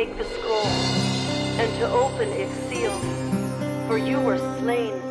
take the scroll and to open its seals, for you were slain